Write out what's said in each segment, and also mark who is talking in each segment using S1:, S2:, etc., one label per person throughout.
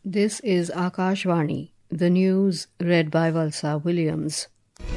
S1: This is Akashvani, the news read by Valsa Williams.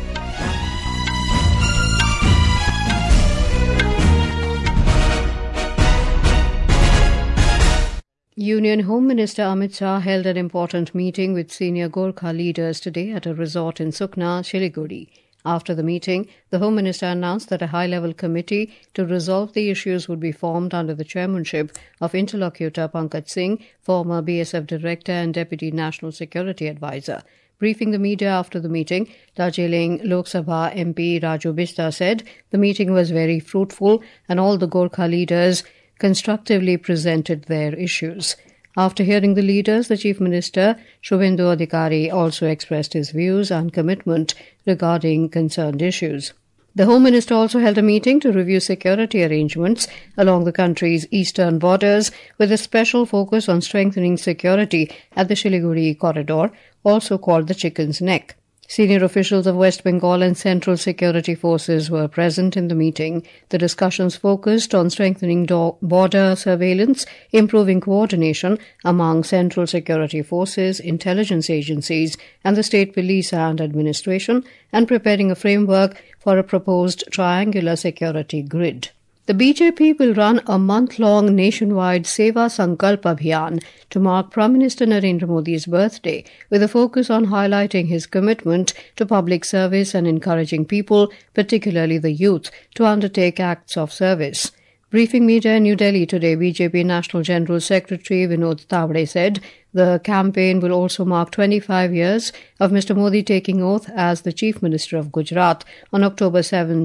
S1: Union Home Minister Amit Shah held an important meeting with senior Gorkha leaders today at a resort in Sukna, Siliguri. After the meeting, the Home Minister announced that a high-level committee to resolve the issues would be formed under the chairmanship of interlocutor Pankaj Singh, former BSF Director and Deputy National Security Advisor. Briefing the media after the meeting, Darjeeling Lok Sabha MP Raju Bista said the meeting was very fruitful and all the Gorkha leaders constructively presented their issues. After hearing the leaders, the Chief Minister, Shubhendu Adhikari, also expressed his views and commitment regarding concerned issues. The Home Minister also held a meeting to review security arrangements along the country's eastern borders with a special focus on strengthening security at the Siliguri corridor, also called the Chicken's Neck. Senior officials of West Bengal and Central Security Forces were present in the meeting. The discussions focused on strengthening border surveillance, improving coordination among Central Security Forces, intelligence agencies, and the state police and administration, and preparing a framework for a proposed triangular security grid. The BJP will run a month-long nationwide Seva Sankalp Abhiyan to mark Prime Minister Narendra Modi's birthday, with a focus on highlighting his commitment to public service and encouraging people, particularly the youth, to undertake acts of service. Briefing media in New Delhi today, BJP National General Secretary Vinod Tawade said the campaign will also mark 25 years of Mr. Modi taking oath as the Chief Minister of Gujarat on October 7,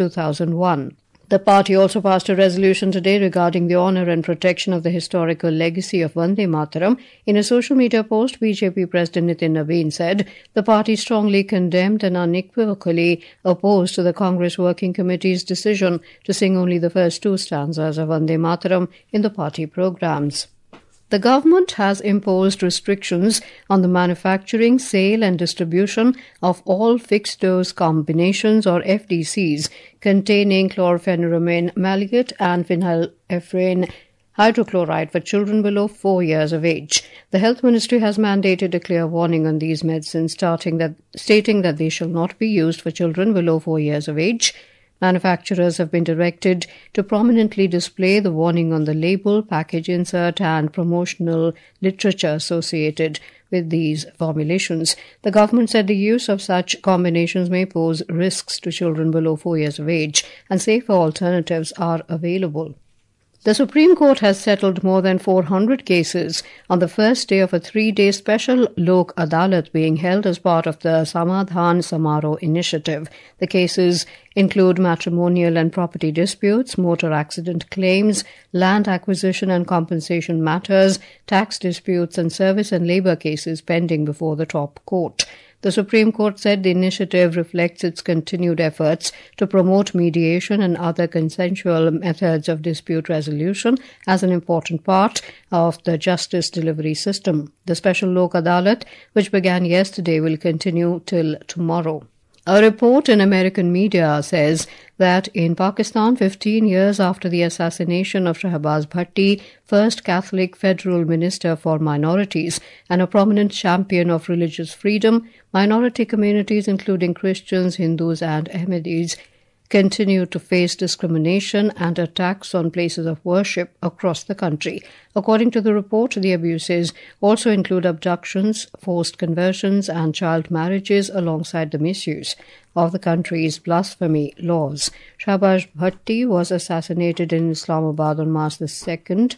S1: 2001. The party also passed a resolution today regarding the honour and protection of the historical legacy of Vande Mataram. In a social media post, BJP President Nitin Nabin said the party strongly condemned and unequivocally opposed to the Congress Working Committee's decision to sing only the first two stanzas of Vande Mataram in the party programmes. The government has imposed restrictions on the manufacturing, sale and distribution of all fixed-dose combinations or FDCs containing chlorpheniramine maleate and phenylephrine hydrochloride for children below 4 years of age. The Health Ministry has mandated a clear warning on these medicines stating that they shall not be used for children below 4 years of age. Manufacturers have been directed to prominently display the warning on the label, package insert and promotional literature associated with these formulations. The government said the use of such combinations may pose risks to children below 4 years of age and safer alternatives are available. The Supreme Court has settled more than 400 cases on the first day of a 3-day special Lok Adalat being held as part of the Samadhan Samaro initiative. The cases include matrimonial and property disputes, motor accident claims, land acquisition and compensation matters, tax disputes and service and labour cases pending before the top court. The Supreme Court said the initiative reflects its continued efforts to promote mediation and other consensual methods of dispute resolution as an important part of the justice delivery system. The special Lok Adalat, which began yesterday, will continue till tomorrow. A report in American media says that in Pakistan, 15 years after the assassination of Shahbaz Bhatti, first Catholic federal minister for minorities and a prominent champion of religious freedom, minority communities including Christians, Hindus and Ahmadis continue to face discrimination and attacks on places of worship across the country. According to the report, the abuses also include abductions, forced conversions and child marriages alongside the misuse of the country's blasphemy laws. Shahbaz Bhatti was assassinated in Islamabad on March 2,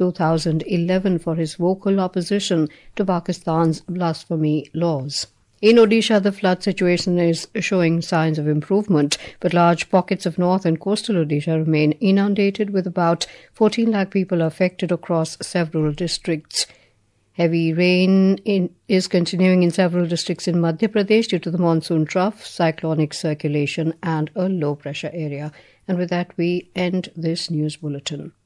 S1: 2011 for his vocal opposition to Pakistan's blasphemy laws. In Odisha, the flood situation is showing signs of improvement, but large pockets of north and coastal Odisha remain inundated with about 14 lakh people affected across several districts. Heavy rain is continuing in several districts in Madhya Pradesh due to the monsoon trough, cyclonic circulation and a low-pressure area. And with that, we end this news bulletin.